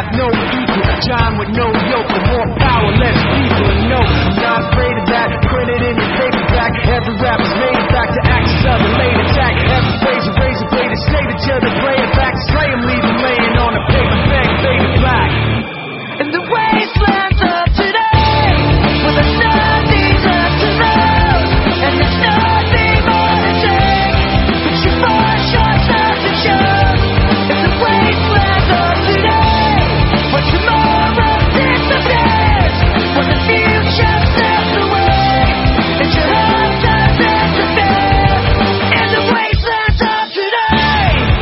with no equal, giant with no yoke, with more power, less people. And no, I'm not afraid of that. Print it in your paperback. Every rapper's made it back to axes of the late attack. Every phrase a razor blade is slated till they play it back. Slay him, leave him laying on a paper bag, faded black. In the wastelands of today, where there's nothing left to love, and there's nothing more to take, but you fall short of the show. In the wastelands of today, where tomorrow disappears, where the future slips away, and your heart doesn't disappear. In the wastelands of today.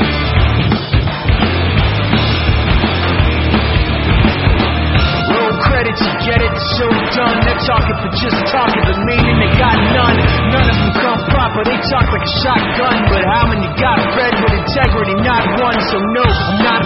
You get it, so done. They're talking for just talking, but meaning they got none. None of them come proper, they talk like a shotgun. But how many got bred with integrity? Not one. So no, I'm not